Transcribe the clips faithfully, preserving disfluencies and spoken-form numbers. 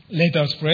Let us pray.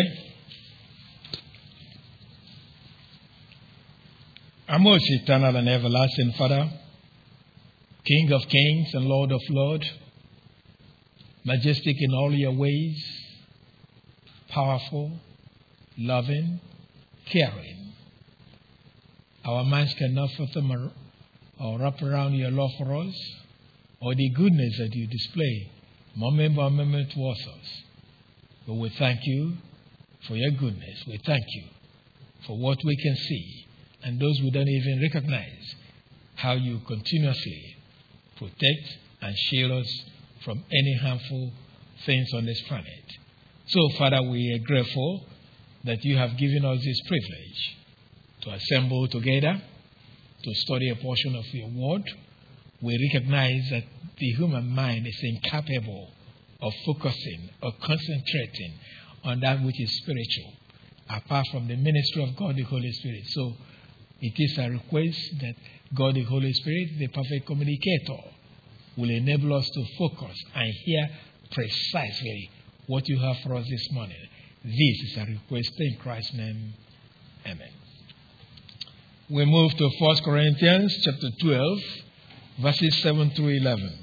Our most eternal and everlasting Father, King of kings and Lord of lords, majestic in all your ways, powerful, loving, caring. Our minds cannot fathom or wrap around your love for us or the goodness that you display moment by moment towards us. But we thank you for your goodness. We thank you for what we can see and those we don't even recognize, how you continuously protect and shield us from any harmful things on this planet. So, Father, we are grateful that you have given us this privilege to assemble together, to study a portion of your word. We recognize that the human mind is incapable of focusing or concentrating on that which is spiritual, apart from the ministry of God the Holy Spirit. So it is a request that God the Holy Spirit, the perfect communicator, will enable us to focus and hear precisely what you have for us this morning. This is a request in Christ's name. Amen. We move to First Corinthians chapter twelve, verses seven through eleven.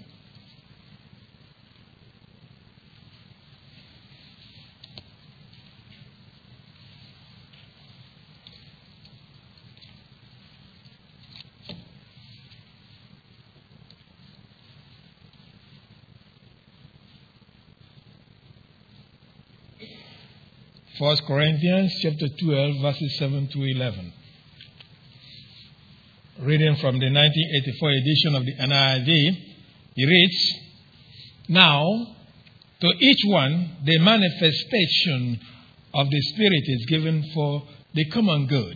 First Corinthians chapter twelve, verses seven through eleven. Reading from the nineteen eighty-four edition of the N I V, it reads, "Now, to each one, the manifestation of the Spirit is given for the common good.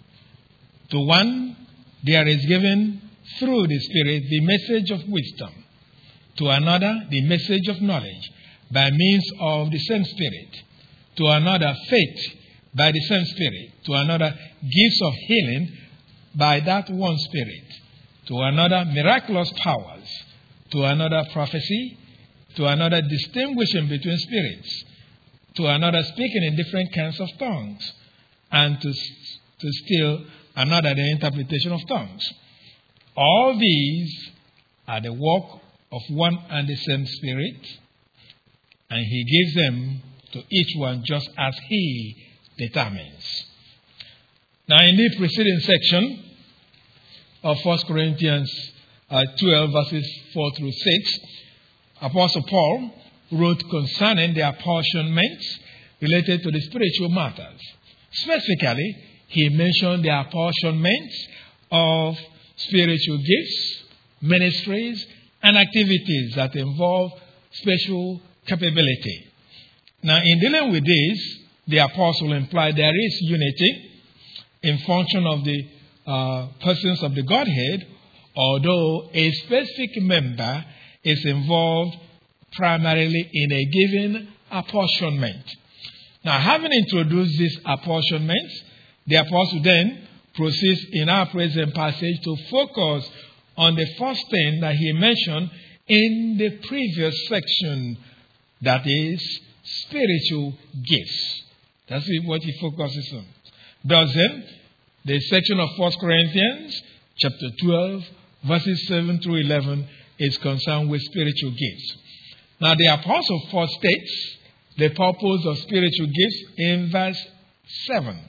To one, there is given through the Spirit the message of wisdom. To another, the message of knowledge by means of the same Spirit. To another, faith by the same Spirit. To another, gifts of healing by that one Spirit. To another, miraculous powers. To another, prophecy. To another, distinguishing between spirits. To another, speaking in different kinds of tongues. And to, to still another, the interpretation of tongues. All these are the work of one and the same Spirit, and He gives them to each one just as He determines." Now, in the preceding section of First Corinthians uh, twelve, verses four through six, Apostle Paul wrote concerning the apportionments related to the spiritual matters. Specifically, he mentioned the apportionments of spiritual gifts, ministries, and activities that involve special capability. Now, in dealing with this, the apostle implied there is unity in function of the uh, persons of the Godhead, although a specific member is involved primarily in a given apportionment. Now, having introduced these apportionments, the apostle then proceeds in our present passage to focus on the first thing that he mentioned in the previous section, that is, spiritual gifts. That's what he focuses on. Thus then, the section of First Corinthians chapter twelve, verses seven through eleven is concerned with spiritual gifts. Now, the apostle first states the purpose of spiritual gifts in verse seven.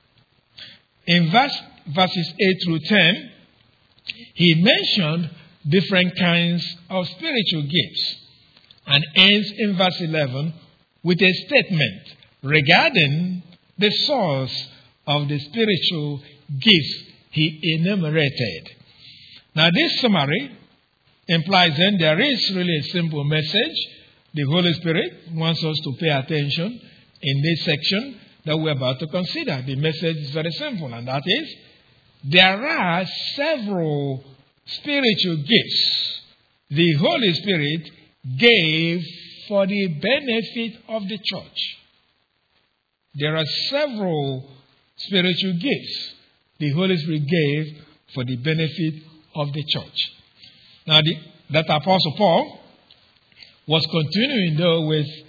In verse, verses eight through ten, he mentioned different kinds of spiritual gifts, and ends in verse eleven with a statement regarding the source of the spiritual gifts he enumerated. Now, this summary implies then there is really a simple message the Holy Spirit wants us to pay attention in this section that we're about to consider. The message is very simple, and that is, there are several spiritual gifts the Holy Spirit gave for the benefit of the church. There are several spiritual gifts the Holy Spirit gave for the benefit of the church. Now, the, that Apostle Paul was continuing, though, with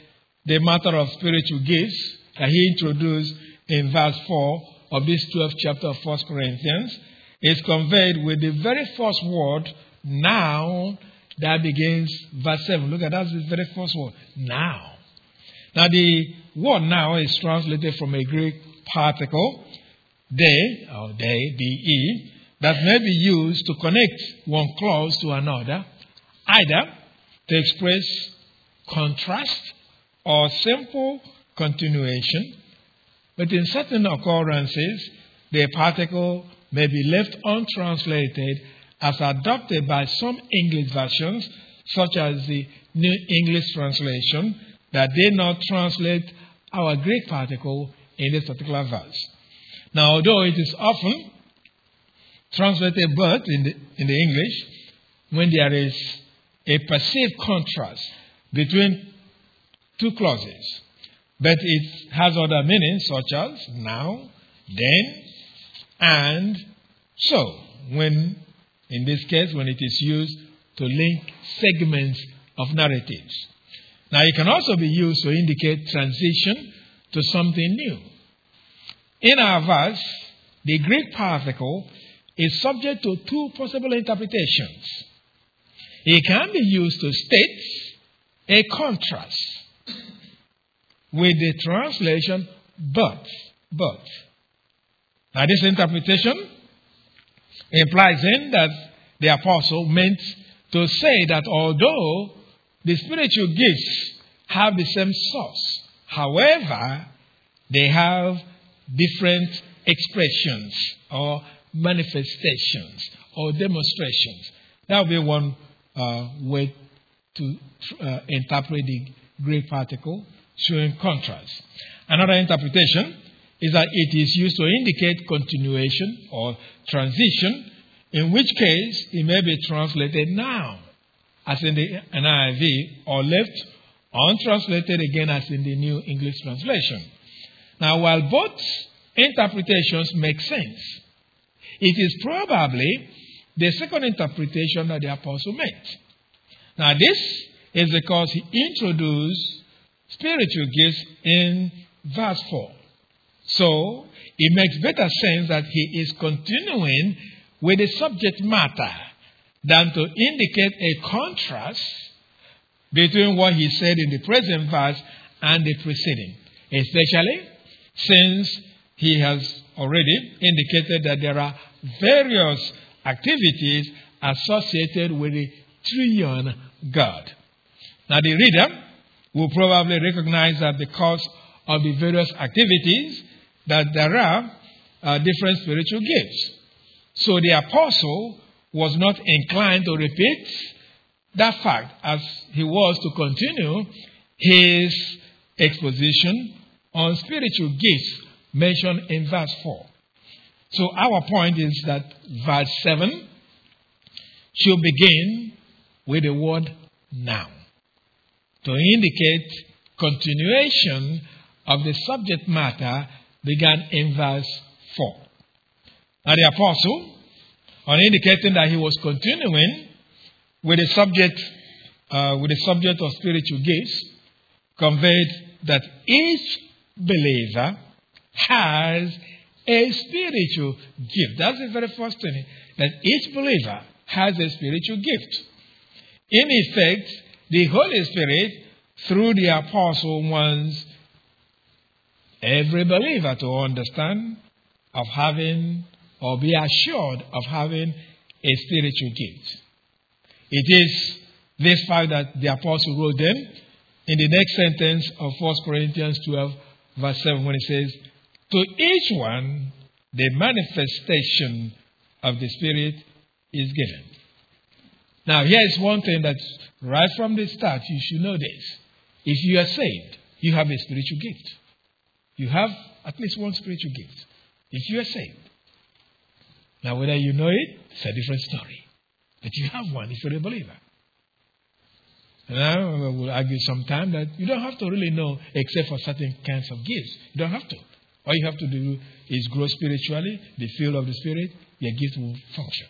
the matter of spiritual gifts that he introduced in verse four of this twelfth chapter of First Corinthians is conveyed with the very first word, now, that begins verse seven. Look at that, that's the very first word, now. Now, the word now is translated from a Greek particle, de, or de, de, that may be used to connect one clause to another, either to express contrast or simple continuation. But in certain occurrences, the particle may be left untranslated as adopted by some English versions, such as the New English Translation, that did not translate our Greek particle in this particular verse. Now, although it is often translated but in the, in the English, when there is a perceived contrast between two clauses, but it has other meanings such as now, then, and so, when, in this case, when it is used to link segments of narratives. Now, it can also be used to indicate transition to something new. In our verse, the Greek particle is subject to two possible interpretations. It can be used to state a contrast with the translation but, but. Now, this interpretation implies then that the apostle meant to say that although the spiritual gifts have the same source, however, they have different expressions or manifestations or demonstrations. That would be one uh, way to uh, interpret the Greek particle, showing contrast. Another interpretation is that it is used to indicate continuation or transition, in which case it may be translated now, as in the N I V, or left untranslated again as in the New English Translation. Now, while both interpretations make sense, it is probably the second interpretation that the apostle meant. Now, this is because he introduced spiritual gifts in verse four. So, it makes better sense that he is continuing with the subject matter than to indicate a contrast between what he said in the present verse and the preceding, especially since he has already indicated that there are various activities associated with the triune God. Now, the reader will probably recognize that because of the various activities, that there are uh, different spiritual gifts. So the apostle was not inclined to repeat that fact as he was to continue his exposition on spiritual gifts mentioned in verse four. So our point is that verse seven should begin with the word now, to indicate continuation of the subject matter began in verse four. Now the apostle, on indicating that he was continuing with the subject, uh, with the subject of spiritual gifts, conveyed that each believer has a spiritual gift. That's the very first thing, that each believer has a spiritual gift. In effect, the Holy Spirit, through the apostle, wants every believer to understand of having or be assured of having a spiritual gift. It is this fact that the apostle wrote then in the next sentence of First Corinthians twelve, verse seven, when it says, to each one the manifestation of the Spirit is given. Now, here is one thing that right from the start you should know this. If you are saved, you have a spiritual gift. You have at least one spiritual gift. If you are saved. Now, whether you know it, it's a different story. But you have one if you're a believer. And I will argue sometime that you don't have to really know except for certain kinds of gifts. You don't have to. All you have to do is grow spiritually, the field of the Spirit, your gift will function.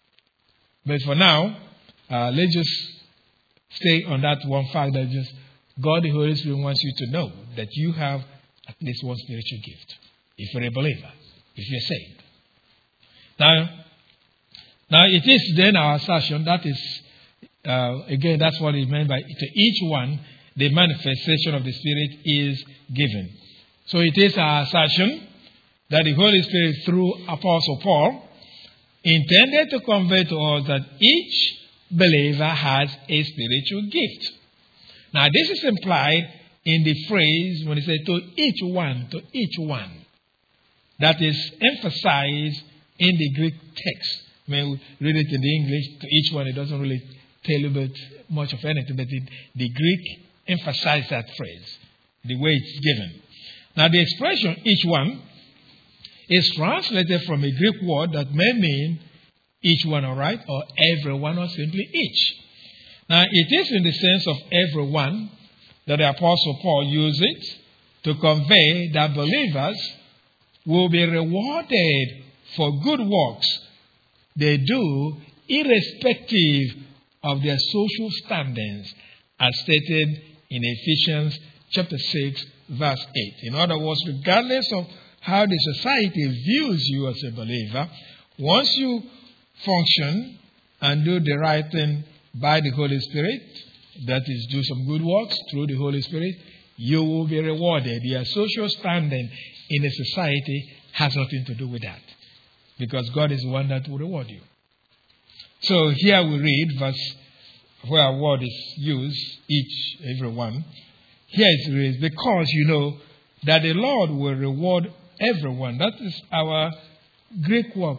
But for now, uh, let's just stay on that one fact that just God the Holy Spirit wants you to know that you have at least one spiritual gift. If you're a believer, if you're saved. Now, now it is then our assertion, that is, uh, again, that's what it meant by to each one, the manifestation of the Spirit is given. So it is our assertion that the Holy Spirit, through Apostle Paul, intended to convey to us that each believer has a spiritual gift. Now, this is implied in the phrase when he said to each one, to each one. That is emphasized in the Greek text. When we read it in the English, to each one, it doesn't really tell you about much of anything, but in the Greek emphasizes that phrase, the way it's given. Now, the expression each one is translated from a Greek word that may mean each one, all right, or everyone, or simply each. Now, it is in the sense of everyone that the Apostle Paul used it to convey that believers will be rewarded for good works they do, irrespective of their social standings, as stated in Ephesians chapter six, verse eight. In other words, regardless of how the society views you as a believer, once you function and do the right thing by the Holy Spirit, that is, do some good works through the Holy Spirit, you will be rewarded. Your social standing in a society has nothing to do with that, because God is the one that will reward you. So here we read verse where a word is used, each, every one. Here it reads, because you know that the Lord will reward everyone. That is our Greek word,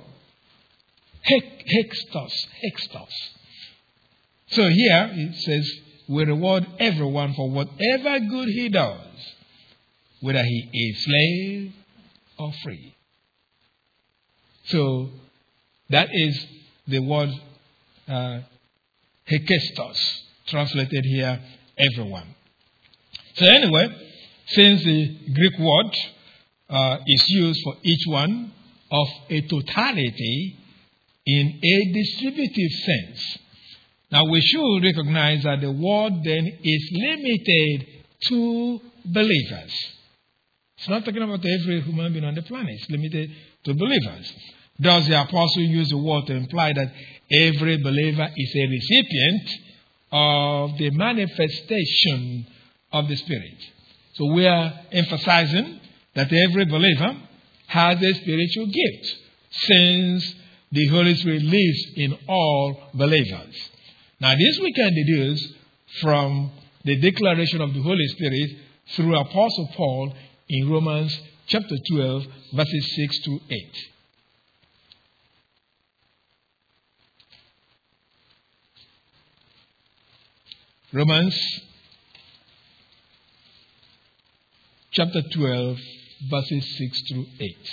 hextos, hextos. So here it says, we reward everyone for whatever good he does, whether he is slave or free. So that is the word uh, hekestos, translated here, everyone. So anyway, since the Greek word uh, is used for each one of a totality in a distributive sense, now we should recognize that the word then is limited to believers. It's not talking about every human being on the planet. It's limited to believers. Does the apostle use the word to imply that every believer is a recipient of the manifestation of the Spirit? So we are emphasizing that every believer has a spiritual gift, since the Holy Spirit lives in all believers. Now, this we can deduce from the declaration of the Holy Spirit through Apostle Paul in Romans chapter twelve, verses six to eight. Romans chapter twelve, verses six through eight.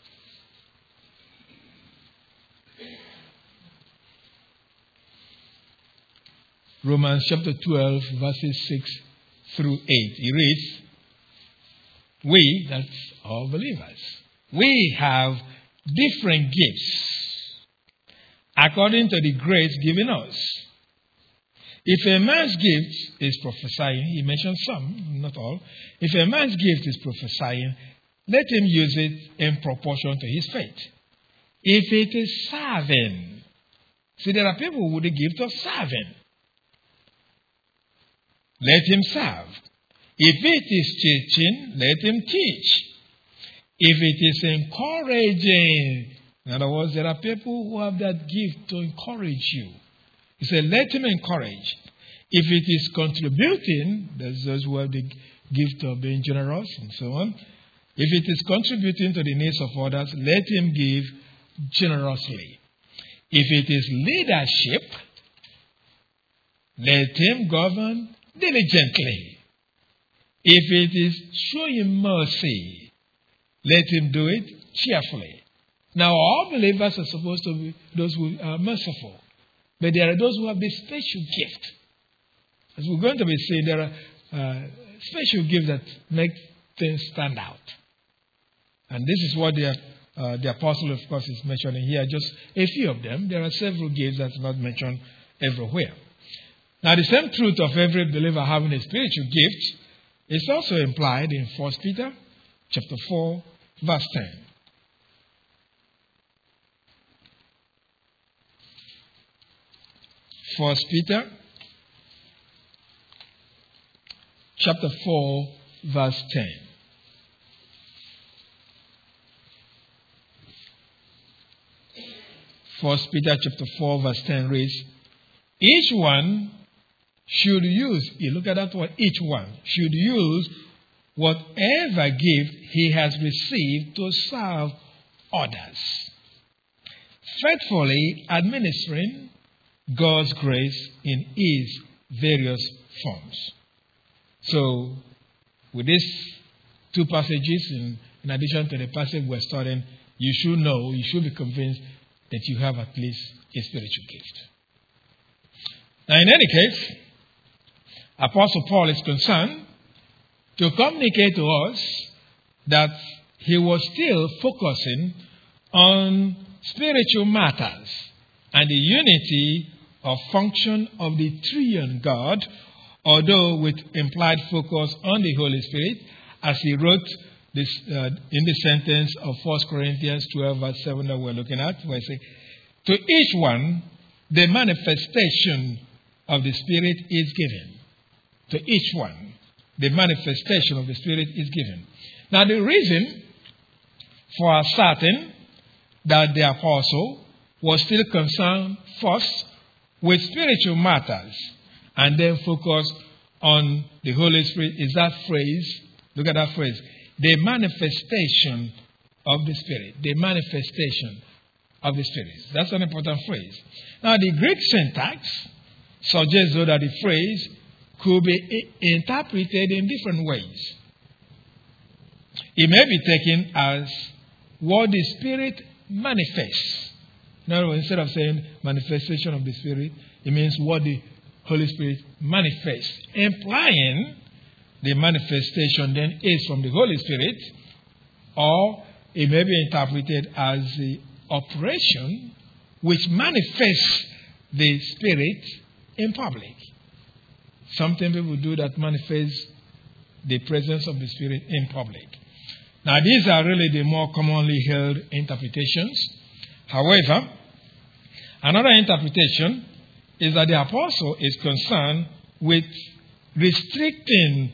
Romans chapter twelve, verses six through eight. He reads, we, that's all believers, we have different gifts according to the grace given us. If a man's gift is prophesying, he mentioned some, not all. If a man's gift is prophesying, let him use it in proportion to his faith. If it is serving, see, there are people with the gift of serving. Let him serve. If it is teaching, let him teach. If it is encouraging, in other words, there are people who have that gift to encourage you. He said, let him encourage. If it is contributing, there's those who have the gift of being generous and so on. If it is contributing to the needs of others, let him give generously. If it is leadership, let him govern diligently. If it is showing mercy, let him do it cheerfully. Now, all believers are supposed to be those who are merciful. But there are those who have this special gift. As we're going to be saying, there are uh, special gifts that make things stand out. And this is what the, uh, the apostle, of course, is mentioning here. Just a few of them. There are several gifts that's not mentioned everywhere. Now, the same truth of every believer having a spiritual gift is also implied in First Peter chapter four, verse ten. First Peter chapter four, verse ten. First Peter chapter four, verse ten reads, each one should use, you look at that word, each one should use whatever gift he has received to serve others, faithfully administering God's grace in his various forms. So, with these two passages, in, in addition to the passage we're studying, you should know, you should be convinced that you have at least a spiritual gift. Now, in any case, Apostle Paul is concerned to communicate to us that he was still focusing on spiritual matters and the unity of function of the triune God, although with implied focus on the Holy Spirit, as he wrote this uh, in the sentence of First Corinthians twelve, verse seven that we're looking at, where he says, to each one, the manifestation of the Spirit is given. To each one, the manifestation of the Spirit is given. Now, the reason for asserting that the apostle was still concerned first with spiritual matters and then focus on the Holy Spirit is that phrase, look at that phrase, the manifestation of the Spirit. The manifestation of the Spirit. That's an important phrase. Now, the Greek syntax suggests, though, that the phrase could be interpreted in different ways. It may be taken as what the Spirit manifests. In other words, instead of saying manifestation of the Spirit, it means what the Holy Spirit manifests, implying the manifestation then is from the Holy Spirit, or it may be interpreted as the operation which manifests the Spirit in public. Something people do that manifests the presence of the Spirit in public. Now, these are really the more commonly held interpretations. However, another interpretation is that the apostle is concerned with restricting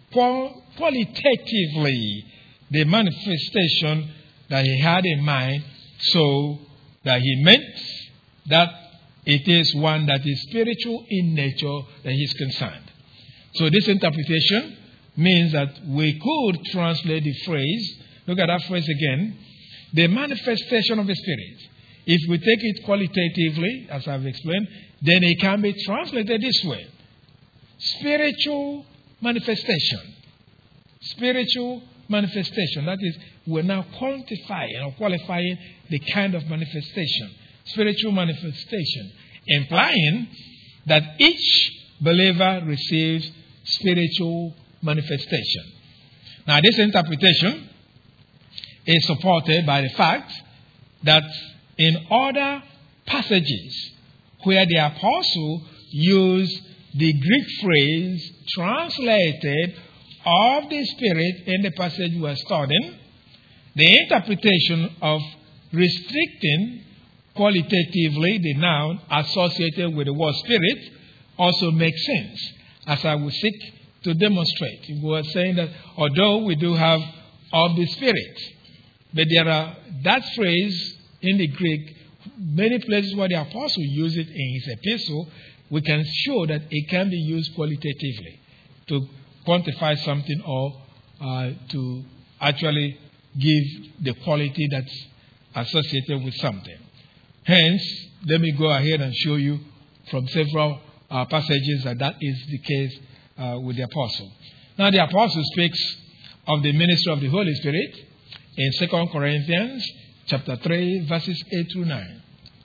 qualitatively the manifestation that he had in mind, so that he meant that it is one that is spiritual in nature that he is concerned. So this interpretation means that we could translate the phrase, look at that phrase again, the manifestation of the Spirit. If we take it qualitatively, as I've explained, then it can be translated this way. Spiritual manifestation. Spiritual manifestation. That is, we're now quantifying or qualifying the kind of manifestation. Spiritual manifestation. Implying that each believer receives spiritual manifestation. Now, this interpretation is supported by the fact that in other passages where the apostle used the Greek phrase translated of the Spirit in the passage we are studying, the interpretation of restricting qualitatively the noun associated with the word Spirit also makes sense, as I will seek to demonstrate. We are saying that although we do have of the Spirit, but there are that phrase in the Greek, many places where the apostle uses it in his epistle, we can show that it can be used qualitatively to quantify something or uh, to actually give the quality that's associated with something. Hence, let me go ahead and show you from several uh, passages that that is the case uh, with the apostle. Now, the apostle speaks of the ministry of the Holy Spirit in Second Corinthians chapter three, verses eight through nine.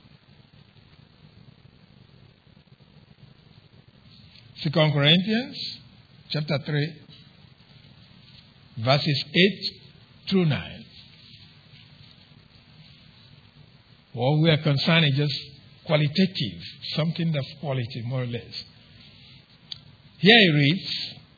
Second Corinthians chapter three, verses eight through nine. What we are concerned is just qualitative, something of quality, more or less. Here it reads,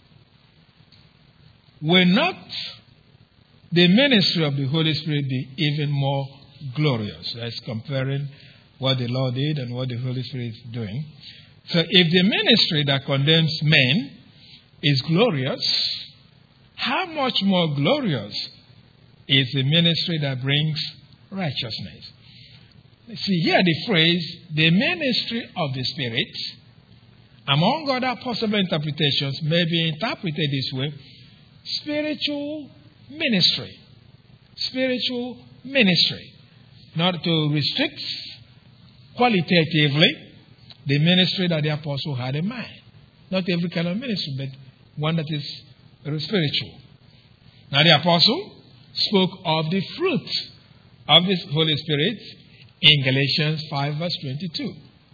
will not the ministry of the Holy Spirit be even more glorious? That's comparing what the Lord did and what the Holy Spirit is doing. So if the ministry that condemns men is glorious, how much more glorious is the ministry that brings righteousness? See here the phrase, the ministry of the Spirit, among other possible interpretations, may be interpreted this way: spiritual ministry. Spiritual ministry. Not to restrict qualitatively the ministry that the apostle had in mind. Not every kind of ministry, but one that is spiritual. Now the apostle spoke of the fruit of the Holy Spirit in Galatians five verse twenty-two.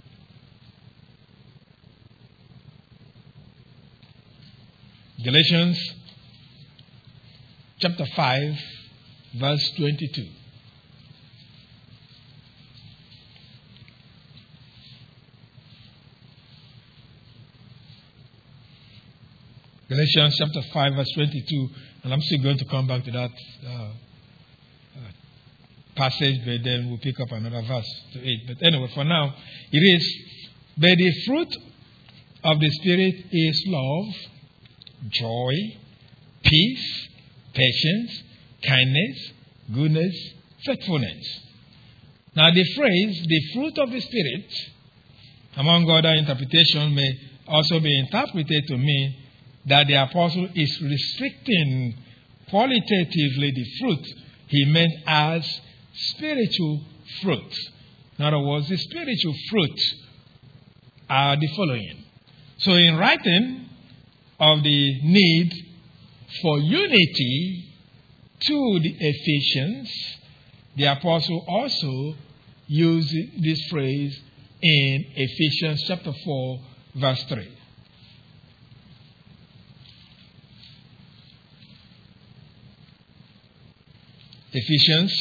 Galatians chapter five verse twenty-two. Galatians chapter five verse twenty-two, and I'm still going to come back to that uh, uh, passage, but then we'll pick up another verse to it. But anyway, for now, it is, but the fruit of the Spirit is love, joy, peace, patience, kindness, goodness, faithfulness. Now the phrase, the fruit of the Spirit, among other interpretations, may also be interpreted to mean that the apostle is restricting qualitatively the fruit he meant as spiritual fruit. In other words, the spiritual fruit are the following. So in writing of the need for unity to the Ephesians, the apostle also used this phrase in Ephesians chapter four, verse three. Ephesians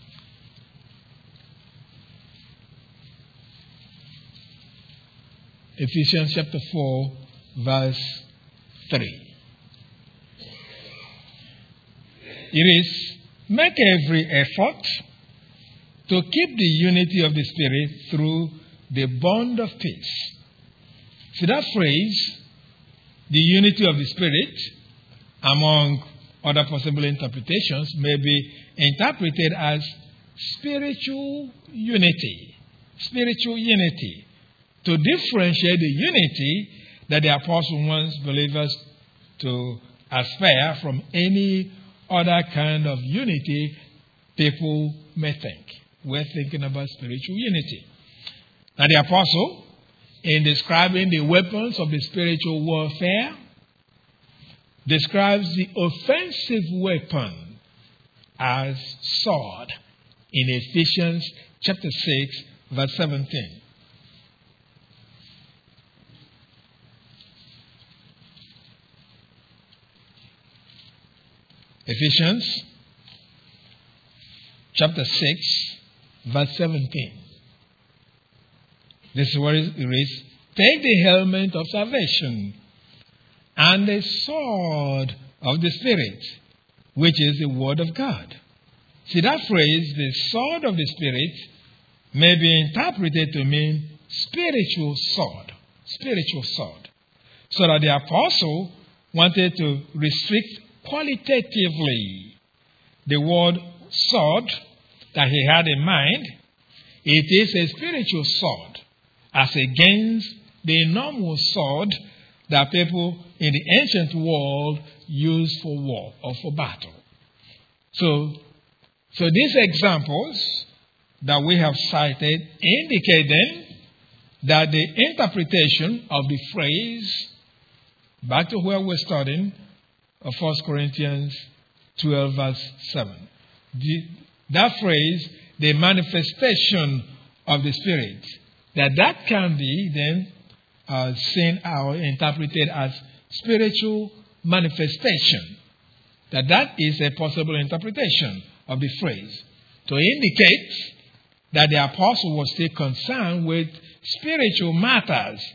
Ephesians chapter four, verse three. It is, make every effort to keep the unity of the Spirit through the bond of peace. See that phrase, the unity of the Spirit, among other possible interpretations, may be interpreted as spiritual unity. Spiritual unity. To differentiate the unity that the apostle wants believers to aspire from any other kind of unity people may think. We're thinking about spiritual unity. Now the apostle, in describing the weapons of the spiritual warfare, describes the offensive weapon as sword in Ephesians chapter six, verse seventeen. Ephesians chapter six, verse seventeen. This is where it reads, take the helmet of salvation and the sword of the Spirit, which is the Word of God. See that phrase, the sword of the Spirit, may be interpreted to mean spiritual sword. Spiritual sword. So that the apostle wanted to restrict qualitatively the word sword that he had in mind. It is a spiritual sword as against the normal sword that people in the ancient world used for war or for battle. So, so these examples that we have cited indicate then that the interpretation of the phrase, back to where we're studying, of First Corinthians twelve, verse seven. The, that phrase, the manifestation of the Spirit, that that can be then uh, seen or interpreted as spiritual manifestation. That that is a possible interpretation of the phrase to indicate that the apostle was still concerned with spiritual matters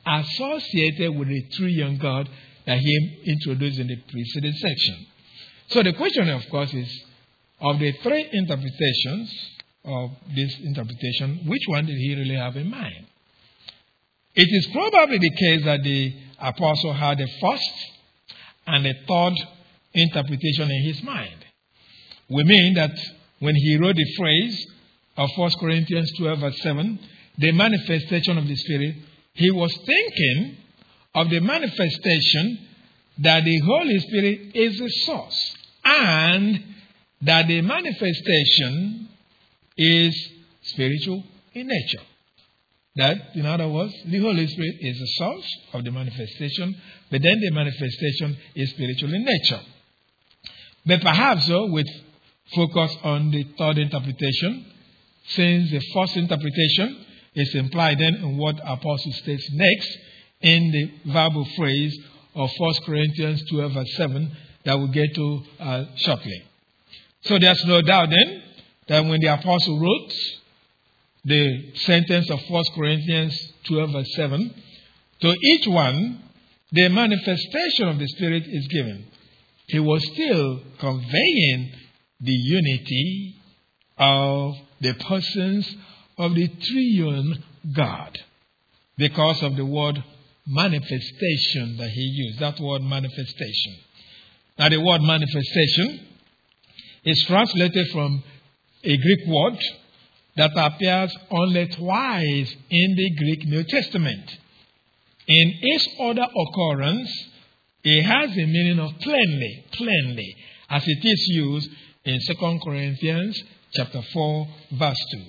associated with the triune God that he introduced in the preceding section. So the question, of course, is, of the three interpretations of this interpretation, which one did he really have in mind? It is probably the case that the apostle had a first and a third interpretation in his mind. We mean that when he wrote the phrase of First Corinthians twelve verse seven, the manifestation of the Spirit, he was thinking of the manifestation that the Holy Spirit is the source and that the manifestation is spiritual in nature. That, in other words, the Holy Spirit is the source of the manifestation, but then the manifestation is spiritual in nature. But perhaps, so, with focus on the third interpretation, since the first interpretation is implied then in what Apostle states next in the verbal phrase of First Corinthians twelve verse seven that we'll get to uh, shortly. So there's no doubt then that when the Apostle wrote the sentence of First Corinthians twelve verse seven, to each one the manifestation of the Spirit is given. He was still conveying the unity of the persons of the triune God because of the word manifestation that he used. That word manifestation. Now the word manifestation is translated from a Greek word that appears only twice in the Greek New Testament. In its other occurrence, it has the meaning of plainly, plainly, as it is used in Second Corinthians chapter four, verse two.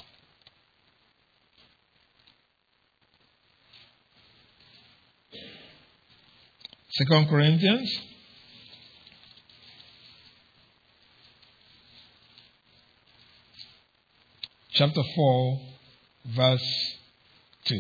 Second Corinthians chapter four, verse two.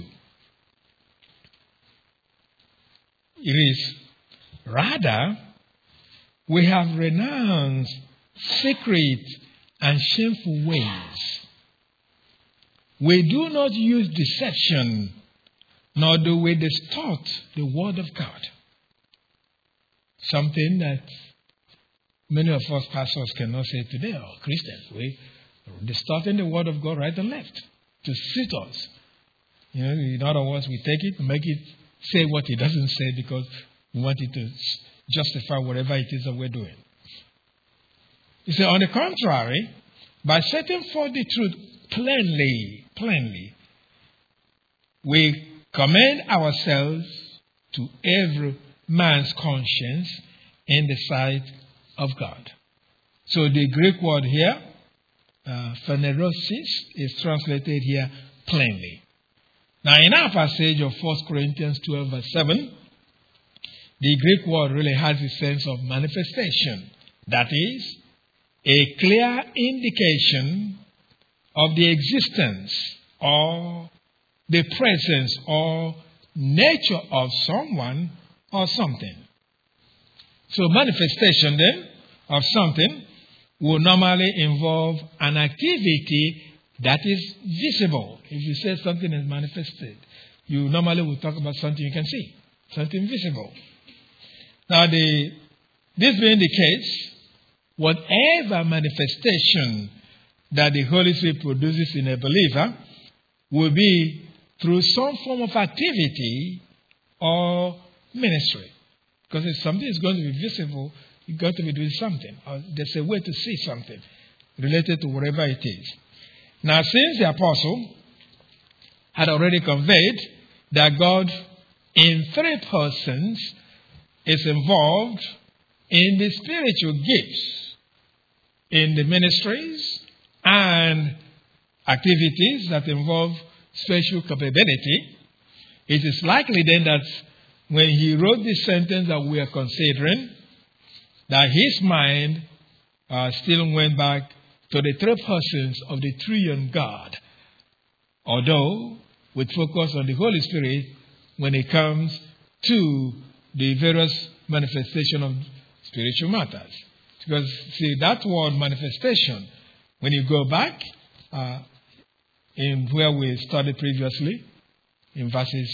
It is, rather, we have renounced secret and shameful ways. We do not use deception, nor do we distort the word of God. Something that many of us pastors cannot say today, or Christians. We distorting the word of God right and left to suit us. You know, in other words, we take it, make it say what it doesn't say because we want it to justify whatever it is that we're doing. You see, on the contrary, by setting forth the truth plainly, plainly, we commend ourselves to every man's conscience in the sight of God. So the Greek word here, uh, phanerosis, is translated here plainly. Now in our passage of First Corinthians twelve verse seven, the Greek word really has a sense of manifestation. That is, a clear indication of the existence or the presence or nature of someone or something. So manifestation then of something will normally involve an activity that is visible. If you say something is manifested, you normally will talk about something you can see, something visible. Now, the, this being the case, whatever manifestation that the Holy Spirit produces in a believer will be through some form of activity or ministry. Because if something is going to be visible, you've got to be doing something. Or there's a way to see something related to whatever it is. Now, since the apostle had already conveyed that God in three persons is involved in the spiritual gifts, in the ministries and activities that involve special capability, it is likely then that when he wrote this sentence that we are considering, that his mind uh, still went back to the three persons of the triune God, although with focus on the Holy Spirit when it comes to the various manifestation of spiritual matters. Because, see, that word manifestation, when you go back uh, in where we studied previously, in verses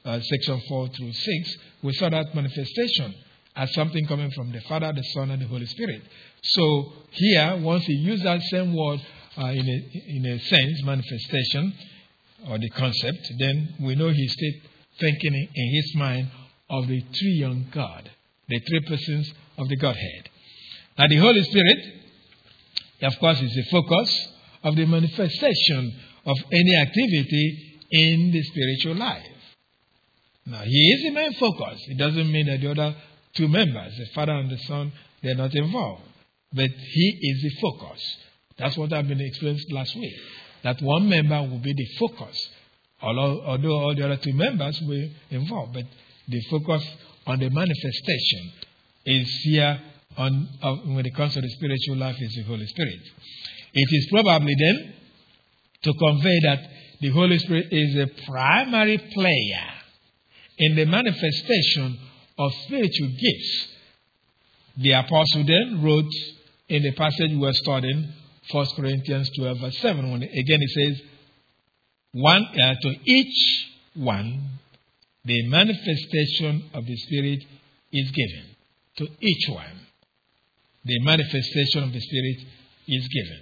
uh, section four through six, we saw that manifestation as something coming from the Father, the Son, and the Holy Spirit. So here, once he used that same word uh, in, a, in a sense, manifestation, or the concept, then we know he's still thinking in, in his mind of the triune God, the three persons of the Godhead. Now the Holy Spirit, of course, is the focus of the manifestation of any activity in the spiritual life. Now, he is the main focus. It doesn't mean that the other two members, the Father and the Son, they're not involved. But he is the focus. That's what I've been explained last week. That one member will be the focus. Although, although all the other two members will be involved. But the focus on the manifestation is here on, uh, when it comes to the spiritual life is the Holy Spirit. It is probably then to convey that the Holy Spirit is a primary player in the manifestation of spiritual gifts. The apostle then wrote in the passage we're studying, First Corinthians twelve, verse seven, when again it says, one uh, to each one the manifestation of the Spirit is given. To each one the manifestation of the Spirit is given.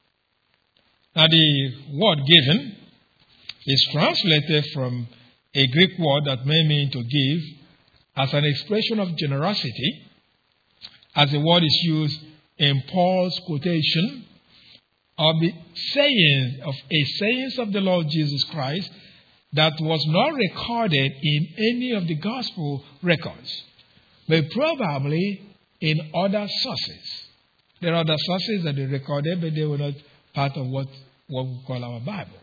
Now the word given is translated from a Greek word that may mean to give as an expression of generosity, as the word is used in Paul's quotation of the sayings of a sayings of the Lord Jesus Christ that was not recorded in any of the gospel records, but probably in other sources. There are other sources that they recorded, but they were not part of what, what we call our Bible.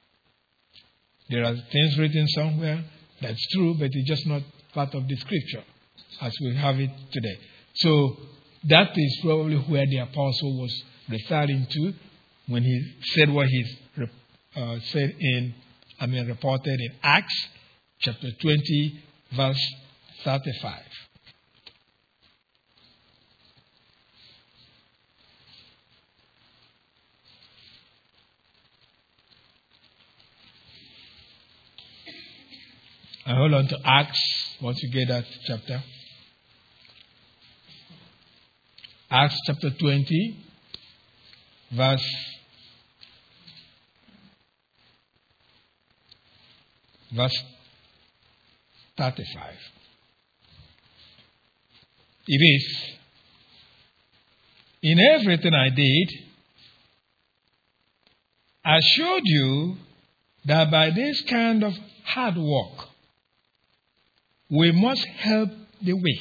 There are things written somewhere that's true, but it's just not part of the scripture as we have it today. So that is probably where the apostle was referring to when he said what he uh, said in, I mean, reported in Acts chapter twenty, verse thirty-five. And hold on to Acts once you get that chapter. Acts chapter twenty, verse verse thirty-five. It is, in everything I did, I showed you that by this kind of hard work, we must help the weak,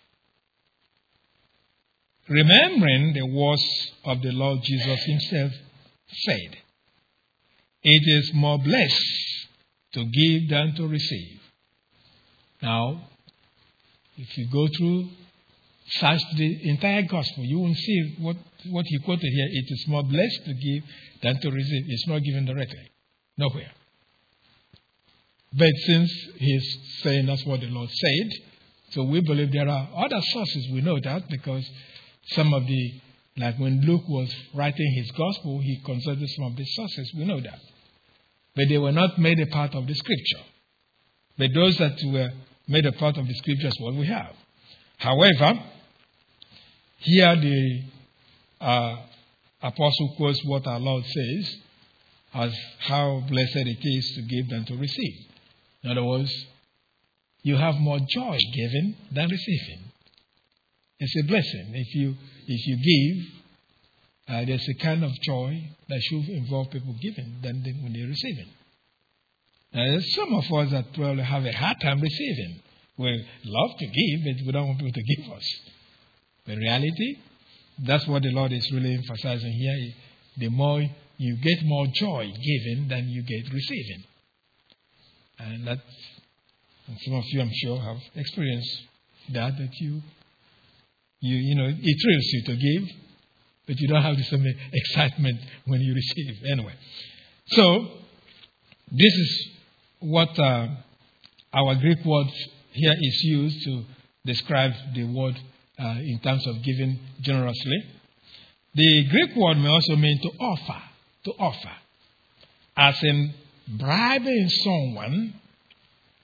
remembering the words of the Lord Jesus himself said, it is more blessed to give than to receive. Now, if you go through, search the entire gospel, you will see what, what he quoted here. It is more blessed to give than to receive. It's not given directly. Nowhere. But since he's saying that's what the Lord said, so we believe there are other sources. We know that because some of the, like when Luke was writing his gospel, he consulted some of the sources. We know that. But they were not made a part of the scripture. But those that were made a part of the scripture is what we have. However, here the uh, apostle quotes what our Lord says as how blessed it is to give than to receive. In other words, you have more joy giving than receiving. It's a blessing. If you if you give, uh, there's a kind of joy that should involve people giving than they, when they're receiving. Now, there's some of us that probably have a hard time receiving. We love to give, but we don't want people to give us. But in reality, that's what the Lord is really emphasizing here. The more you get more joy giving than you get receiving. And that, and some of you, I'm sure, have experienced that, that you, you, you know, it thrills you to give, but you don't have the same excitement when you receive. Anyway, so this is what uh, our Greek word here is used to describe the word uh, in terms of giving generously. The Greek word may also mean to offer, to offer, as in bribing someone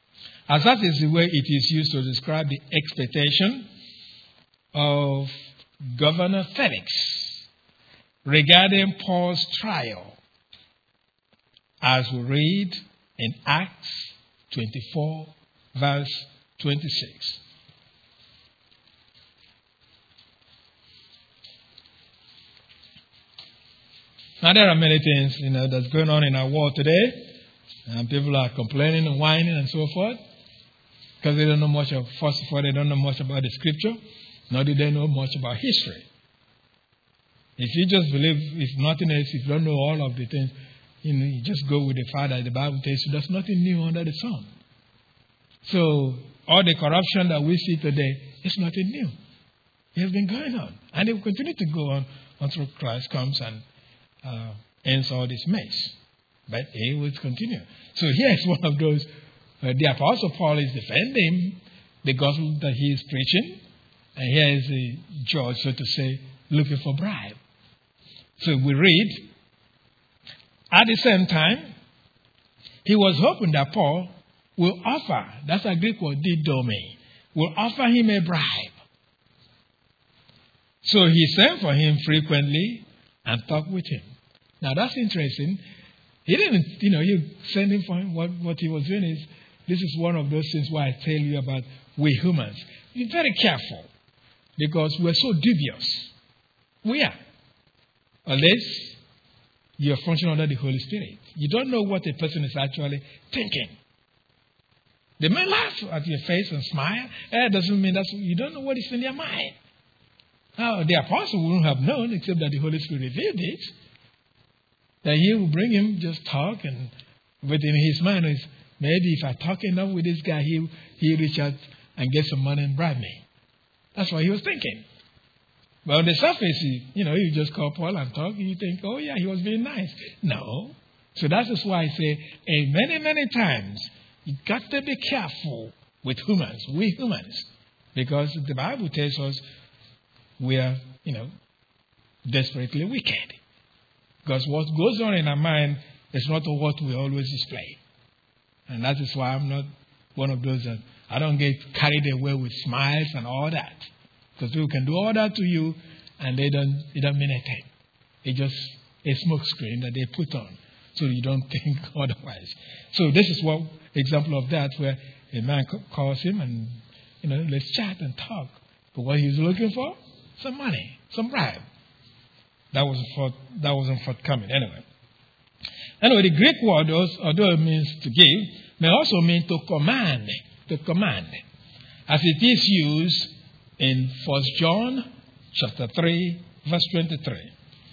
as that is the way it is used to describe the expectation of Governor Felix regarding Paul's trial, as we read in Acts twenty-four, verse twenty-six. Now, there are many things, you know, that's going on in our world today, and people are complaining and whining and so forth, because they don't know much of, first of all, they don't know much about the Scripture, nor do they know much about history. If you just believe, if nothing else, if you don't know all of the things, you know, you just go with the fact that the Bible tells you there's nothing new under the sun. So, all the corruption that we see today is nothing new. It has been going on, and it will continue to go on until Christ comes and uh, ends all this mess. But it will continue. So here is one of those, uh, the Apostle Paul is defending the gospel that he is preaching, and here is the judge, so to say, looking for bribe. So we read, at the same time, he was hoping that Paul will offer, that's a Greek word, didome, will offer him a bribe. So he sent for him frequently and talked with him. Now that's interesting. He didn't, you know, you send him for him. What, what he was doing is, this is one of those things why I tell you about we humans. Be very careful, because we're so dubious. We are. Unless you're functioning under the Holy Spirit. You don't know what a person is actually thinking. They may laugh at your face and smile. That doesn't mean that's, you don't know what is in their mind. Now, the apostle wouldn't have known, except that the Holy Spirit revealed it, that he will bring him, just talk, and within his mind is, maybe if I talk enough with this guy, he'll, he'll reach out and get some money and bribe me. That's what he was thinking. But on the surface, you, you know, you just call Paul and talk, and you think, oh yeah, he was being nice. No. So that is why I say, and many, many times, you got to be careful with humans, we humans. Because the Bible tells us we are, you know, desperately wicked. Because what goes on in our mind is not what we always display. And that is why I'm not one of those that, I don't get carried away with smiles and all that. Because people can do all that to you and they don't, they don't mean anything. It's just a smoke screen that they put on so you don't think otherwise. So this is one example of that, where a man calls him and, you know, let's chat and talk. But what he's looking for? Some money, some bribe. That wasn't, for, that wasn't forthcoming anyway. Anyway, the Greek word, although it means to give, may also mean to command. To command. As it is used in First John chapter three, verse twenty-three.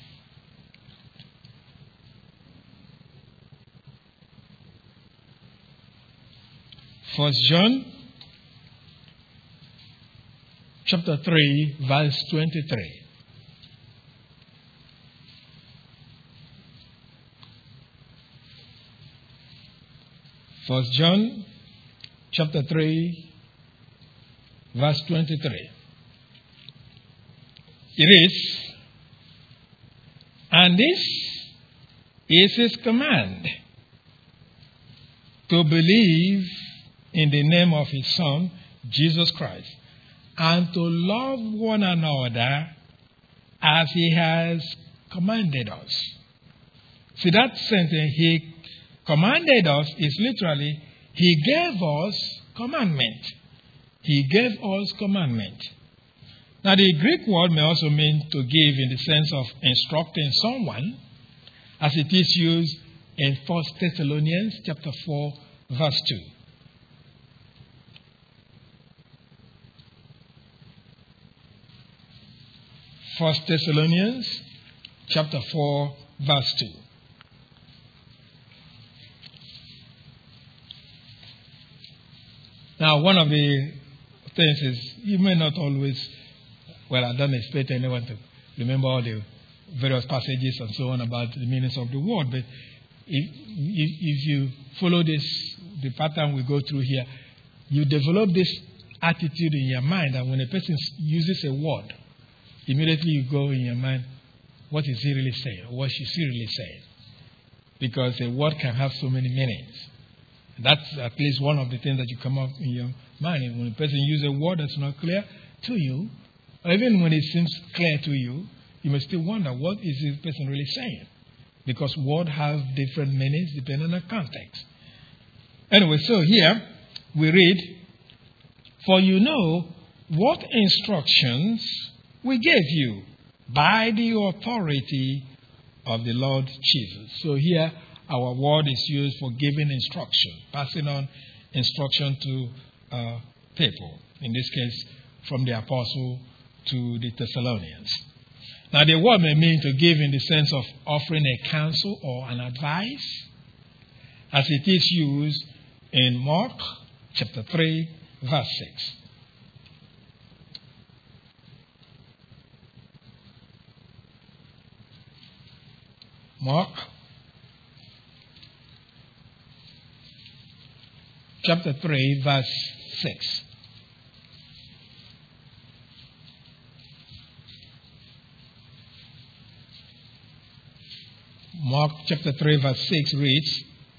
First John chapter three, verse twenty-three. First John chapter three, verse twenty-three. It is, and this is his command, to believe in the name of his Son, Jesus Christ, and to love one another as he has commanded us. See, that sentence, he commanded us, is literally, he gave us commandment. He gave us commandment. Now, the Greek word may also mean to give in the sense of instructing someone, as it is used in First Thessalonians chapter four, verse two. First Thessalonians chapter four, verse two. Now, one of the things is, you may not always, well, I don't expect anyone to remember all the various passages and so on about the meanings of the word, but if, if, if you follow this, the pattern we go through here, you develop this attitude in your mind that when a person uses a word, immediately you go in your mind, what is he really saying? Or what is she really saying? Because a word can have so many meanings. That's at least one of the things that you come up in your mind. When a person uses a word that's not clear to you, or even when it seems clear to you, you may still wonder, what is this person really saying? Because words have different meanings depending on the context. Anyway, so here we read, "For you know what instructions we gave you by the authority of the Lord Jesus." So here our word is used for giving instruction, passing on instruction to uh, people. In this case, from the apostle to the Thessalonians. Now, the word may mean to give in the sense of offering a counsel or an advice, as it is used in Mark chapter three, verse six. Mark chapter three, verse six. Mark chapter three, verse six reads,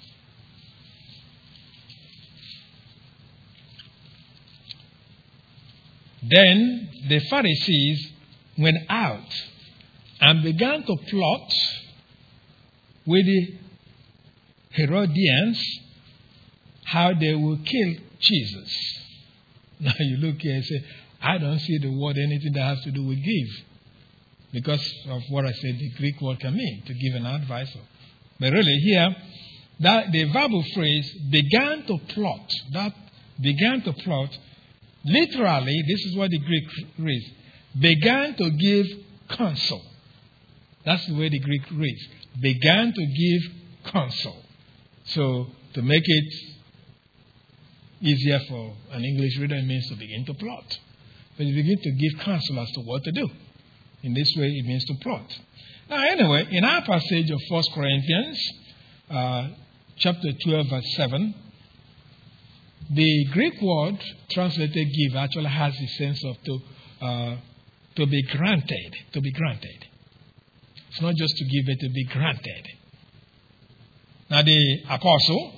"Then the Pharisees went out and began to plot with the Herodians how they will kill Jesus." Now you look here and say, I don't see the word anything that has to do with give. Because of what I said, the Greek word can mean, to give an advice. But really here, that the verbal phrase began to plot, that began to plot, literally, this is what the Greek reads, began to give counsel. That's the way the Greek reads. Began to give counsel. So, to make it easier for an English reader, it means to begin to plot. But you begin to give counsel as to what to do. In this way, it means to plot. Now, anyway, in our passage of First Corinthians, uh, chapter twelve, verse seven, the Greek word translated give actually has the sense of to, uh, to be granted, to be granted. It's not just to give, but to be granted. Now, the apostle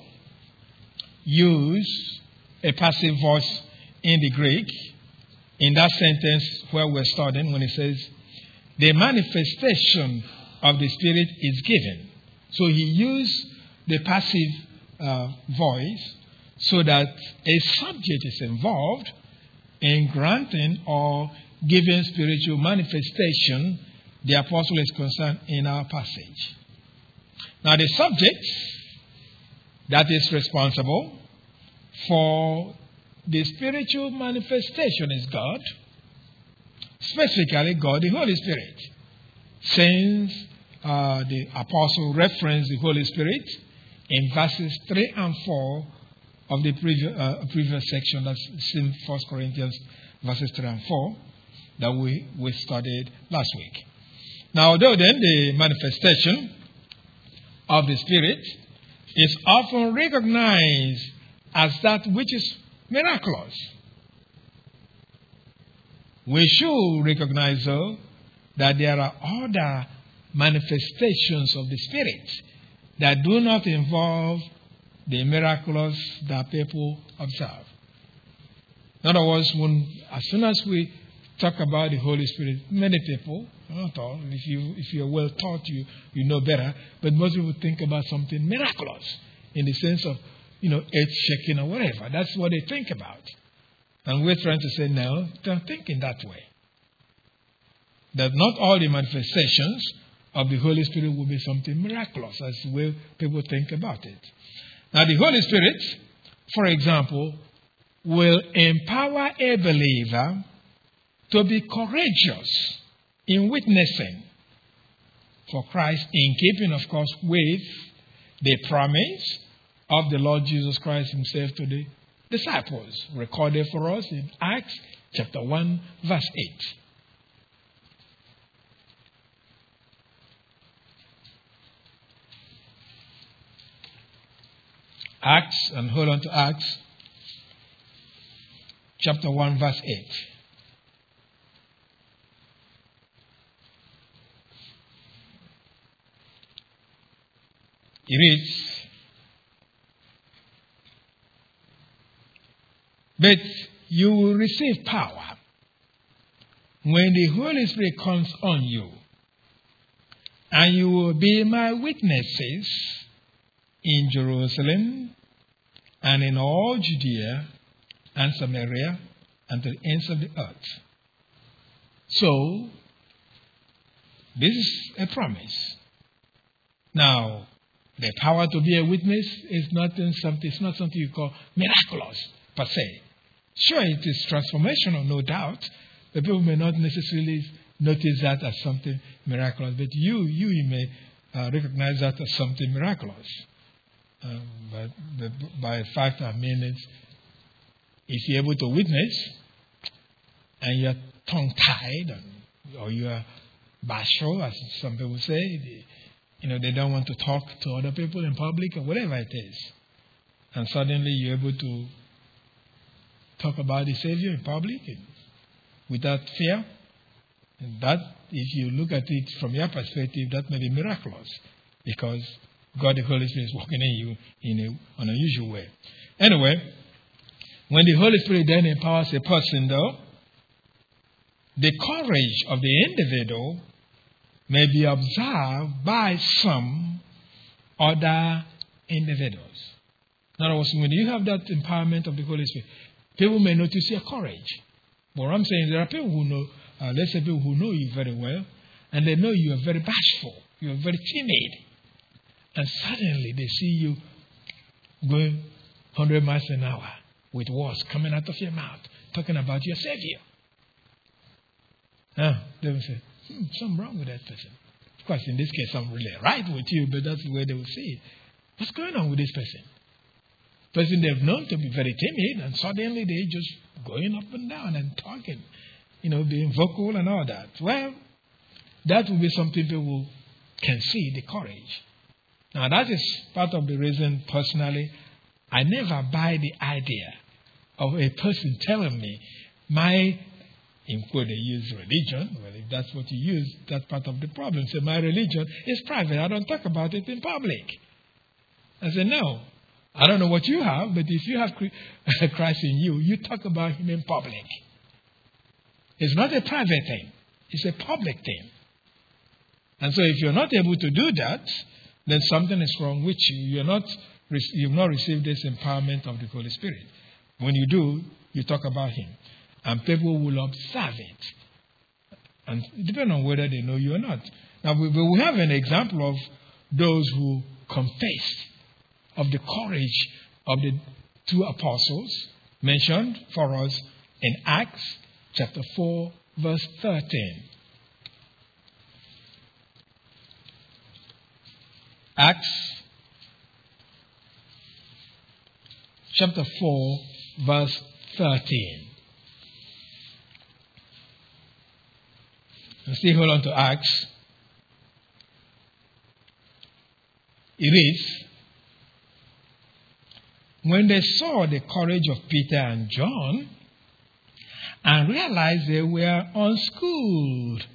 used a passive voice in the Greek in that sentence where we're studying when it says, "The manifestation of the Spirit is given." So he used the passive uh, voice so that a subject is involved in granting or giving spiritual manifestation. The apostle is concerned in our passage. Now, the subject that is responsible for the spiritual manifestation is God, specifically God the Holy Spirit. Since uh, the apostle referenced the Holy Spirit in verses three and four of the previous, uh, previous section, that's in First Corinthians verses three and four, that we, we studied last week. Now, although then the manifestation of the Spirit is often recognized as that which is miraculous, we should recognize, though, that there are other manifestations of the Spirit that do not involve the miraculous that people observe. In other words, when, as soon as we talk about the Holy Spirit, many people, not all, if, you, if you're well taught, you, you know better, but most people think about something miraculous in the sense of, you know, earth shaking or whatever. That's what they think about. And we're trying to say, no, don't think in that way. That not all the manifestations of the Holy Spirit will be something miraculous, as the way people think about it. Now, the Holy Spirit, for example, will empower a believer to be courageous in witnessing for Christ, in keeping, of course, with the promise of the Lord Jesus Christ himself to the disciples, recorded for us in Acts chapter one, verse eight. Acts, and hold on to Acts chapter one, verse eight. It reads, But you will receive power when the Holy Spirit comes on you. And you will be my witnesses in Jerusalem and in all Judea and Samaria and to the ends of the earth. So, this is a promise. Now, the power to be a witness is not something, it's not something you call miraculous per se. Sure, it is transformational, no doubt. The people may not necessarily notice that as something miraculous, but you, you, you may uh, recognize that as something miraculous. Um, but, but by fact, I mean, it's, if you're able to witness and you're tongue-tied and, or you are bashful, as some people say, they, you know, they don't want to talk to other people in public or whatever it is. And suddenly you're able to talk about the Savior in public and without fear. And that, if you look at it from your perspective, that may be miraculous because God the Holy Spirit is working in you in a, an unusual way. Anyway, when the Holy Spirit then empowers a person, though, the courage of the individual may be observed by some other individuals. In other words, when you have that empowerment of the Holy Spirit, people may notice your courage. But what I'm saying, there are people who know, uh, let's say people who know you very well, and they know you are very bashful, you are very timid. And suddenly they see you going one hundred miles an hour with words coming out of your mouth, talking about your Savior. Uh, they will say, hmm, something wrong with that person. Of course, in this case, I'm really right with you, but that's the way they will see it. What's going on with this person? Person they've known to be very timid, and suddenly they just going up and down and talking, you know, being vocal and all that. Well, that will be something people can see, the courage. Now, that is part of the reason, personally, I never buy the idea of a person telling me my, in quote, they use religion. Well, if that's what you use, that's part of the problem. So my religion is private. I don't talk about it in public. I said, no. I don't know what you have, but if you have Christ in you, you talk about him in public. It's not a private thing. It's a public thing. And so if you're not able to do that, then something is wrong with you. You're not, you've not received this empowerment of the Holy Spirit. When you do, you talk about him. And people will observe it. And depending on whether they know you or not. Now, we, we have an example of those who confessed of the courage of the two apostles mentioned for us in Acts chapter four, verse thirteen. Acts chapter four, verse thirteen. And still hold on to Acts. It reads, when they saw the courage of Peter and John and realized they were unschooled.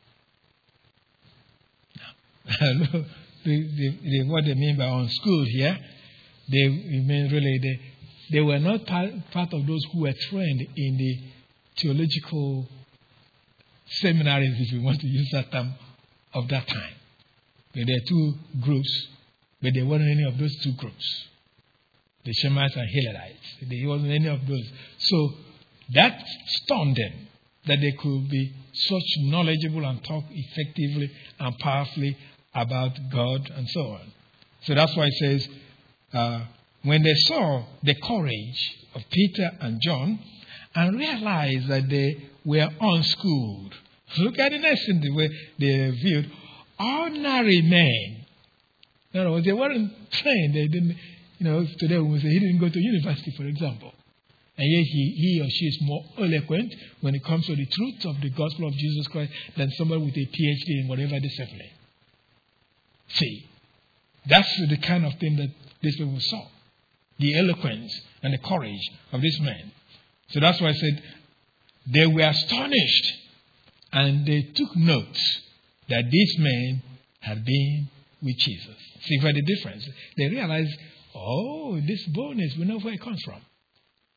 the, the, the, what they mean by unschooled here, they mean really they, they were not part, part of those who were trained in the theological seminaries, if you want to use that term, of that time. But there are two groups, but they weren't any of those two groups. The Shemites and Hillelites. There wasn't any of those. So that stunned them, that they could be such knowledgeable and talk effectively and powerfully about God and so on. So that's why it says, uh, when they saw the courage of Peter and John and realized that they were unschooled. Look at the next thing, the way they viewed ordinary men. In other words, they weren't trained. They didn't. You know, today we say he didn't go to university, for example. And yet he, he or she is more eloquent when it comes to the truth of the gospel of Jesus Christ than somebody with a P H D in whatever discipline. See, that's the kind of thing that these people saw. The eloquence and the courage of these men. So that's why I said they were astonished and they took note that these men had been with Jesus. See where the difference. They realized, oh, this boldness, we know where it comes from.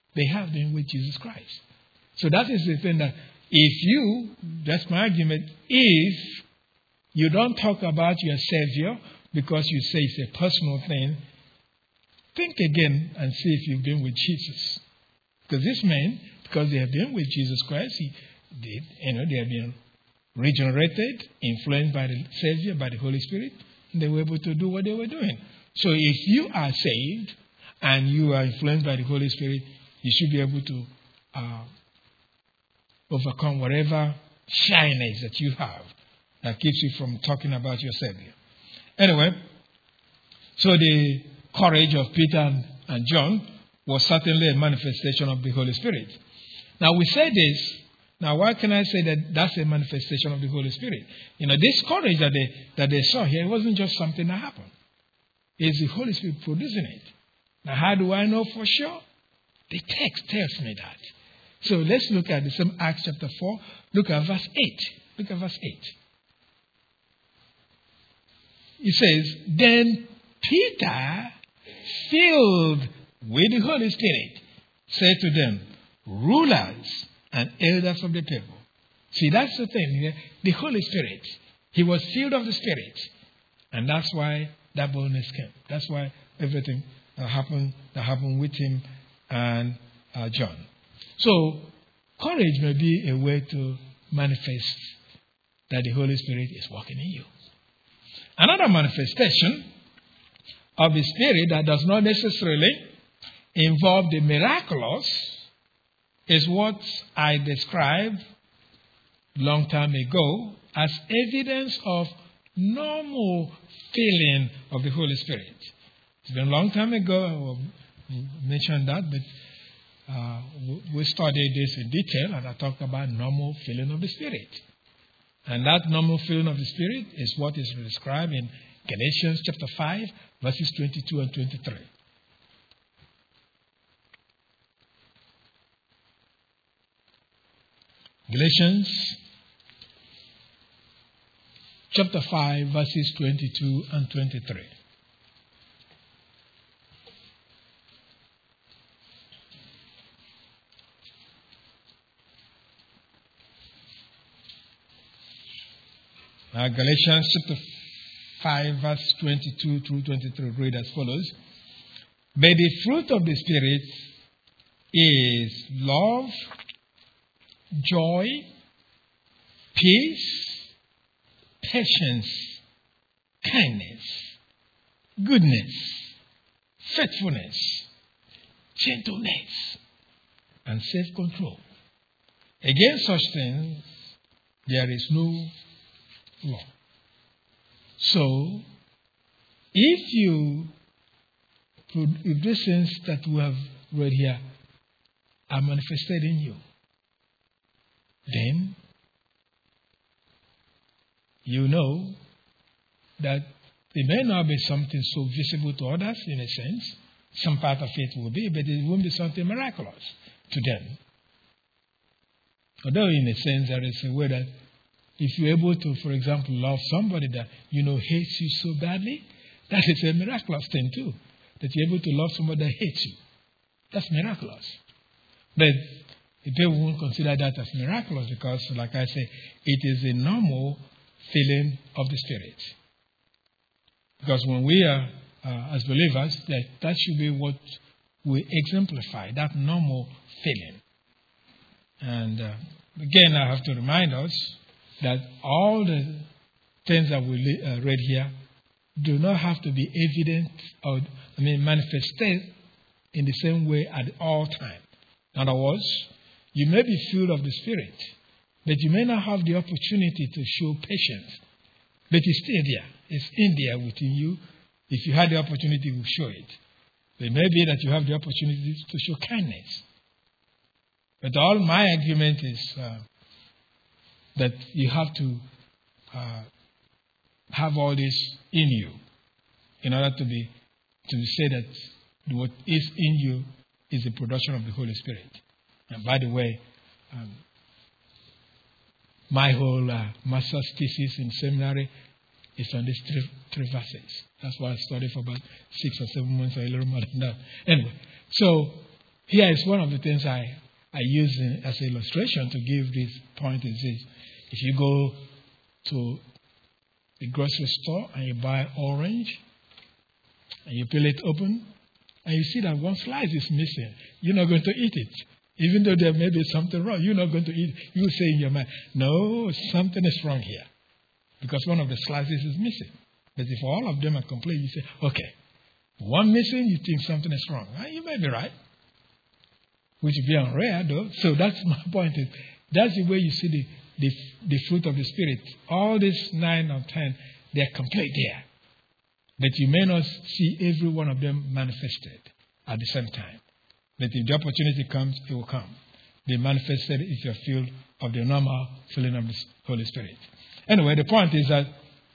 they have been with Jesus Christ. So that is the thing that if you, that's my argument, if you don't talk about your Savior because you say it's a personal thing, think again and see if you've been with Jesus. Because this man, because they have been with Jesus Christ, he did, you know, they have been regenerated, influenced by the Savior, by the Holy Spirit, and they were able to do what they were doing. So if you are saved and you are influenced by the Holy Spirit, you should be able to uh, overcome whatever shyness that you have that keeps you from talking about your Savior. Anyway, so the courage of Peter and, and John was certainly a manifestation of the Holy Spirit. Now we say this. Now why can I say that that's a manifestation of the Holy Spirit? You know, this courage that they that they saw here, it wasn't just something that happened. It's the Holy Spirit producing it. Now how do I know for sure? The text tells me that. So let's look at the same Acts chapter four. Look at verse eight. Look at verse eight. It says, then Peter, filled with the Holy Spirit, said to them, rulers and elders of the people. See, that's the thing. The Holy Spirit. He was filled of the Spirit. And that's why that boldness came. That's why everything that happened, that happened with him and uh, John. So, courage may be a way to manifest that the Holy Spirit is working in you. Another manifestation of the Spirit that does not necessarily involve the miraculous is what I described long time ago as evidence of normal feeling of the Holy Spirit. It's been a long time ago I mentioned that, but uh, we studied this in detail, and I talked about normal feeling of the Spirit. And that normal feeling of the Spirit is what is described in Galatians chapter five, verses twenty-two and twenty-three. Galatians chapter five, verses twenty-two and twenty-three. Now, Galatians chapter five, verse twenty-two through twenty-three read as follows. But the fruit of the Spirit is love, joy, peace, patience, kindness, goodness, faithfulness, gentleness, and self-control. Against such things there is no law. So, if you, if these things that we have read here are manifested in you, then you know that it may not be something so visible to others in a sense. Some part of it will be, but it won't be something miraculous to them. Although in a sense there is a way that if you're able to, for example, love somebody that you know hates you so badly, that is a miraculous thing too. That you're able to love somebody that hates you. That's miraculous. But people won't consider that as miraculous because, like I say, it is a normal feeling of the Spirit. Because when we are, uh, as believers, that, that should be what we exemplify, that normal feeling. And uh, again, I have to remind us that all the things that we uh, read here do not have to be evident or, I mean, manifested in the same way at all times. In other words, you may be filled of the Spirit, but you may not have the opportunity to show patience. But it's still there. It's in there within you. If you had the opportunity, you will show it. It may be that you have the opportunity to show kindness. But all my argument is uh, that you have to uh, have all this in you in order to be to say that what is in you is the production of the Holy Spirit. And by the way, um, my whole uh, master's thesis in seminary is on these three, three verses. That's why I studied for about six or seven months or a little more than that. Anyway, so Here is one of the things I, I use in, as an illustration to give this point is this. If you go to the grocery store and you buy orange and you peel it open and you see that one slice is missing, you're not going to eat it. Even though there may be something wrong, you're not going to eat it. You say in your mind, no, something is wrong here because one of the slices is missing. But if all of them are complete, you say, okay, one missing, you think something is wrong. Well, you may be right, which would be unrare though. So that's my point. Is that's the way you see the, the, the fruit of the Spirit. All these nine or ten, they are complete there. But you may not see every one of them manifested at the same time. But if the opportunity comes, it will come. Be manifested if you're filled of the normal filling of the Holy Spirit. Anyway, the point is that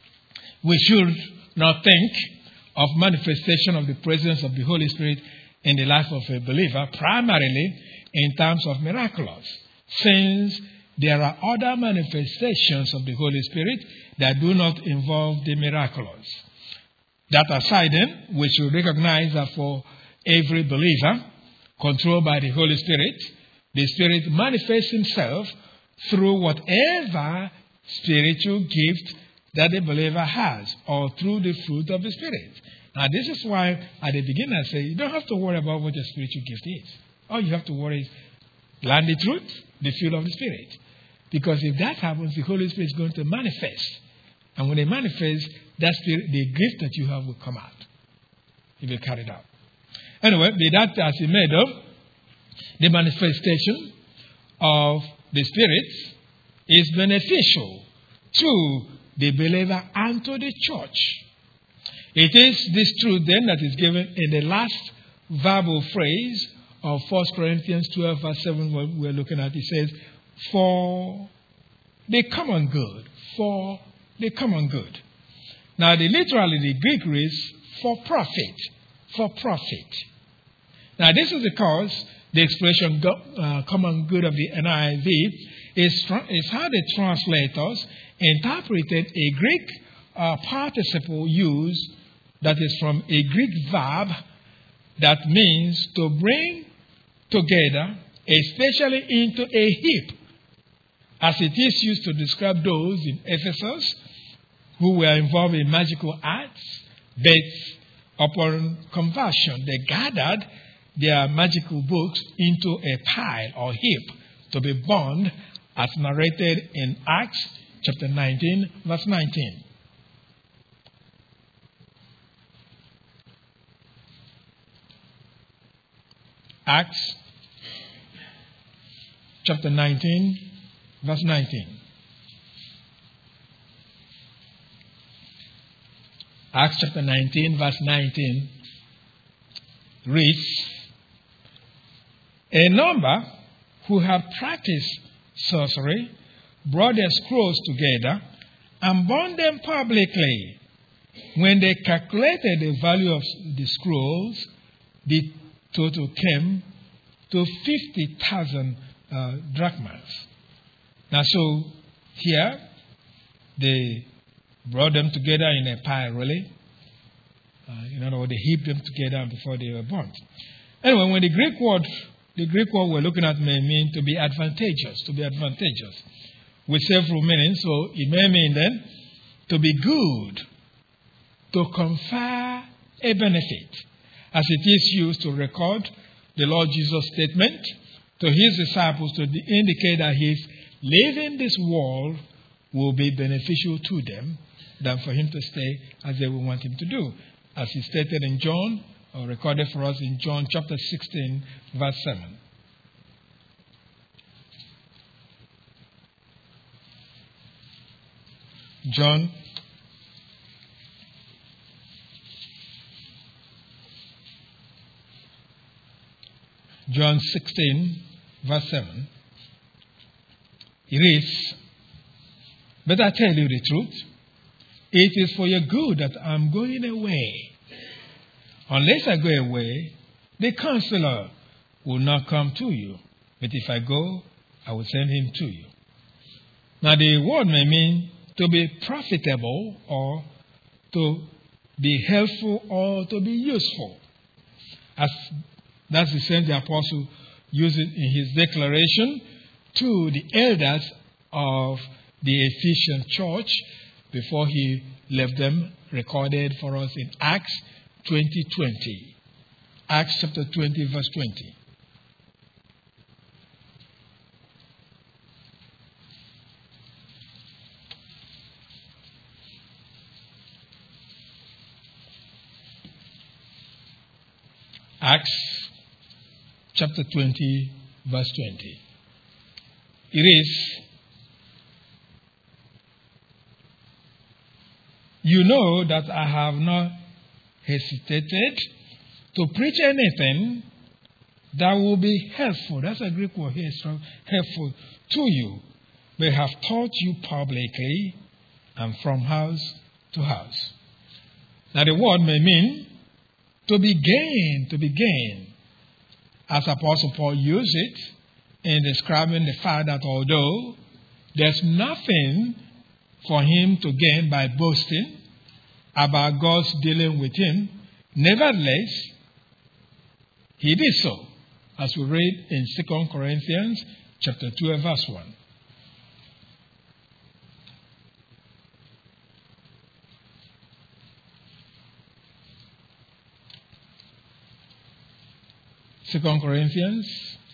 we should not think of manifestation of the presence of the Holy Spirit in the life of a believer, primarily in terms of miraculous, since there are other manifestations of the Holy Spirit that do not involve the miraculous. That aside, then, we should recognize that for every believer controlled by the Holy Spirit, the Spirit manifests himself through whatever spiritual gift that the believer has, or through the fruit of the Spirit. Now, this is why at the beginning I say you don't have to worry about what your spiritual gift is. All you have to worry is learn the truth, the fruit of the Spirit. Because if that happens, the Holy Spirit is going to manifest. And when it manifests, that spirit, the gift that you have will come out. It will be carried out. Anyway, be that as it may, though, the manifestation of the Spirit is beneficial to the believer and to the church. It is this truth then that is given in the last verbal phrase of First Corinthians twelve verse seven what we're looking at. It says, for the common good. For the common good. Now, the, literally the Greek reads for profit. For profit. Now, this is because the expression go, uh, common good of the N I V is, is how the translators interpreted a Greek uh, participle used that is from a Greek verb that means to bring together, especially into a heap, as it is used to describe those in Ephesus who were involved in magical arts, but upon conversion, they gathered their magical books into a pile or heap to be burned, as narrated in Acts chapter nineteen, verse nineteen. Acts chapter nineteen, verse nineteen. Acts chapter nineteen, verse nineteen reads, a number who had practiced sorcery brought their scrolls together and burned them publicly. When they calculated the value of the scrolls, the total came to fifty thousand uh, drachmas. Now, so here, they brought them together in a pile, really. Uh, in other words, they heaped them together before they were burnt. Anyway, when the Greek word, the Greek word we're looking at may mean to be advantageous, to be advantageous, with several meanings. So it may mean then to be good, to confer a benefit, as it is used to record the Lord Jesus' statement to his disciples to indicate that his leaving this world will be beneficial to them than for him to stay as they will want him to do. As he stated in John, or recorded for us in John chapter sixteen, verse seven. John John sixteen, verse seven. It reads, but I tell you the truth, it is for your good that I'm going away. Unless I go away, the counselor will not come to you. But if I go, I will send him to you. Now, the word may mean to be profitable, or to be helpful, or to be useful. As That's the same the apostle used it in his declaration to the elders of the Ephesian church before he left them, recorded for us in Acts twenty twenty. Acts chapter twenty, verse twenty. Acts chapter twenty, verse twenty. It is, you know that I have not hesitated to preach anything that will be helpful. That's a Greek word here, strong, helpful to you. But have taught you publicly and from house to house. Now the word may mean to be gained, to be gained. As Apostle Paul used it in describing the fact that although there's nothing for him to gain by boasting about God's dealing with him, nevertheless, he did so, as we read in Second Corinthians chapter twelve, verse one. Second Corinthians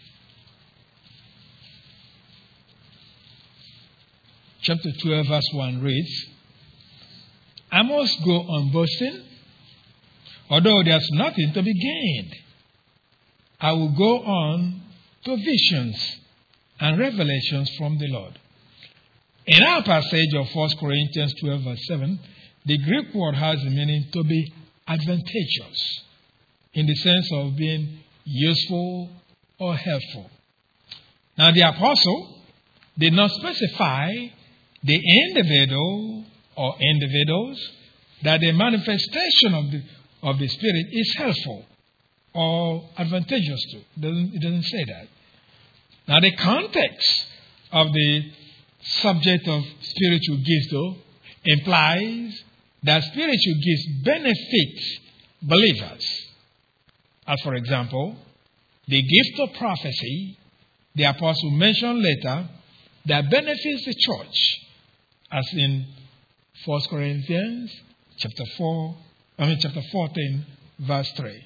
chapter twelve, verse one reads, I must go on boasting, although there's nothing to be gained. I will go on to visions and revelations from the Lord. In our passage of First Corinthians twelve, verse seven, the Greek word has the meaning to be advantageous, in the sense of being useful or helpful. Now the apostle did not specify the individual or individuals that the manifestation of the of the Spirit is helpful or advantageous to. It doesn't, it doesn't say that. Now the context of the subject of spiritual gifts, though, implies that spiritual gifts benefit believers. As for example, the gift of prophecy, the apostle mentioned later, that benefits the church, as in First Corinthians chapter four, I mean chapter fourteen, verse three.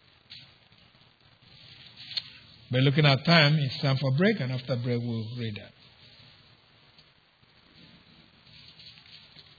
But looking at time, it's time for break, and after break we'll read that.